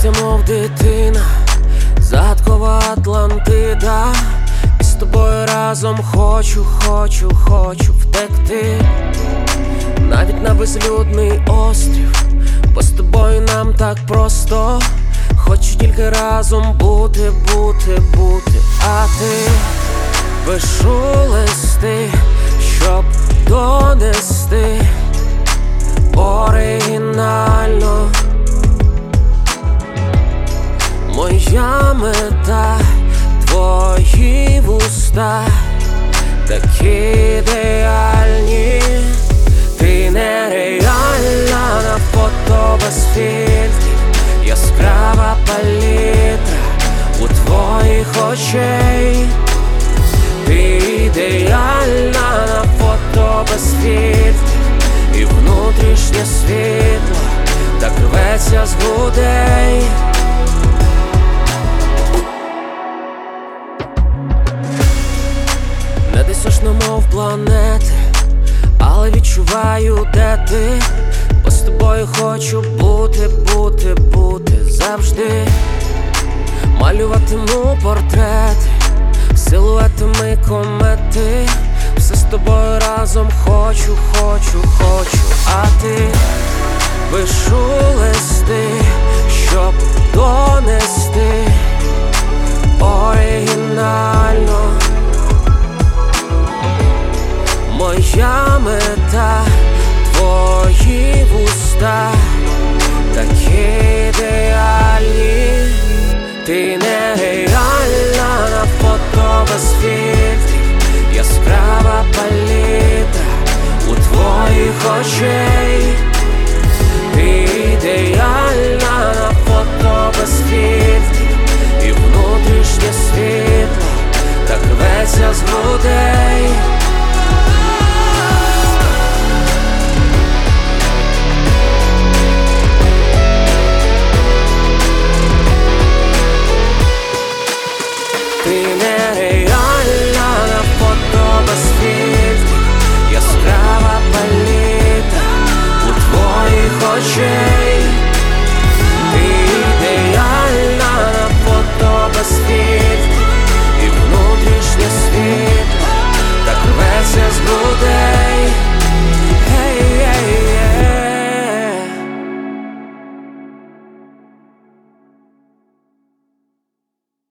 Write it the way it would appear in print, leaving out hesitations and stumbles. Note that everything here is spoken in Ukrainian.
Смієшся, мов дитина, загадкова Атлантида. І з тобою разом хочу втекти, навіть на безлюдний острів, бо з тобою нам так просто. Хочу тільки разом бути. А ти пишу листи, щоб донести оригінально. Моя мета, твої вуста, такі ідеальні. Ти нереальна на фото без фільтрів, яскрава палітра у твоїх очей. Ти ідеальна на фото без фільтрів, і внутрішнє світло так рветься з грудей. Не досяжно, мов планети, але відчуваю, де ти. Бо з тобою хочу бути завжди. Малюватиму портрети силуетами комети. Все з тобою разом хочу. А ти пишу листи, щоб донести оригінально. Моя мета, твої вуста, такі ідеальні. Ти нереальна на фото без фільтрів, яскрава палітра у твоїх очей. Ти ідеальна на фото без фільтрів, і внутрішнє світло так рветься з грудей. Ти нереальна на фото без фільтрів, яскрава палітра у твоїх очей.